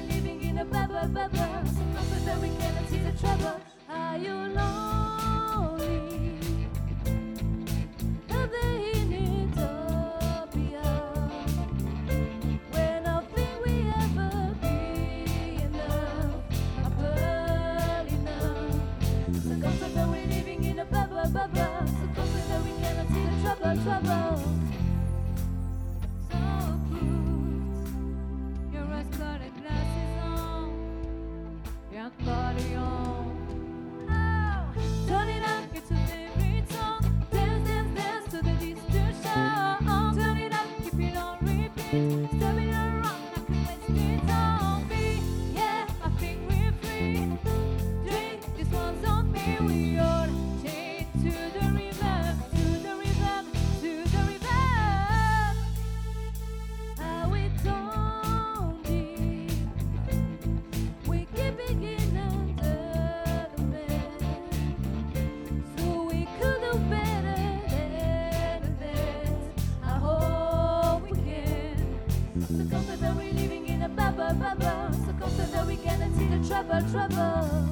we're living in a bubble, bubble. So comfort that we cannot see the trouble. Are you lonely? A day in utopia, where nothing will ever be enough, upper enough. So comfort that we're living in a bubble, bubble. So comfort that we cannot see the trouble, trouble. So put your rose-colored glasses on, young body on. Oh, turn it up, it's a favorite song. Dance, dance, dance to the distortion. Turn it up, keep it on repeat. Stop it around like a wasted zombie. Yeah, I think we're free. Drink, this one's on me. We are chained to the rhythm, to the rhythm, to the rhythm. How it don't be. We keep beginning under the bed, so we could do better than that. I hope we can. So comfort that we're living in a bubble, bubble. So comfort that we cannot see the trouble, trouble.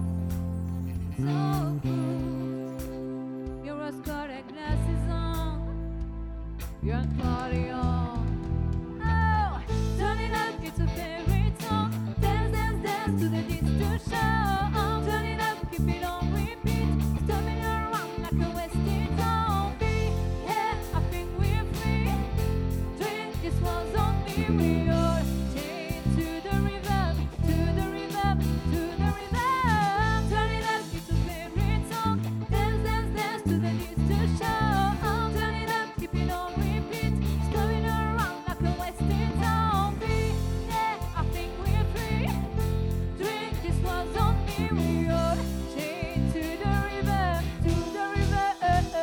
So put your rose-colored glasses on, young body on. Oh, turn it up, it's a favorite song. Dance, dance, dance to the distortion. Turn it up, keep it on repeat. Stomping around like a wasted zombie. Yeah, I think we're free. Drink, this one's on me. We are chained to the rhythm, to the rhythm, to the rhythm. Turn it up, it's a favorite song. Dance, dance, dance to the distortion. Turn it up, keep it on repeat. Stomping around like a wasted zombie. Yeah, I think we're free. Drink, this one's on me. We are chained to the river, to the river.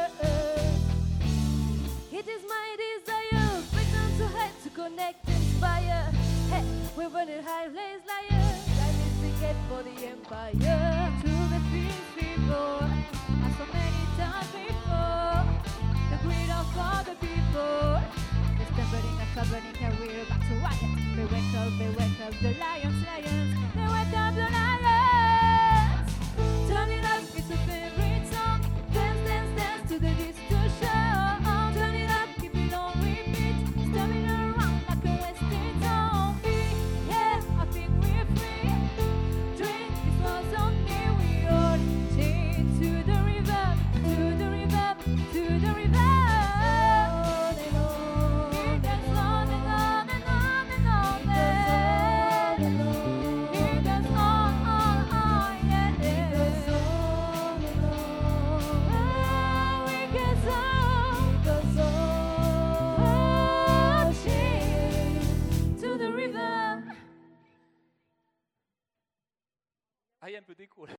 It is my desire, return to head to connect, inspire. Hey, we're running high, blaze liar. Life is the gate for the empire. To the fields we go, as so many times before. The greed of all the people. The stumbling and troubling, and we're back to riot. They wake up, the lions, lions. They wake up, the lions. Turn it up, it's a favorite song. Dance, dance, dance to the distortion. Turn it up, keep it on repeat. Stomping around like a wasted zombie. Yeah, I think we're free. Drink, this one's on me. We are chained to the river, to the river, to the river. It goes on and on and on and on. It goes on, yeah, yeah. Oh, it goes on, chained to the river. Hai un peu d'écho là.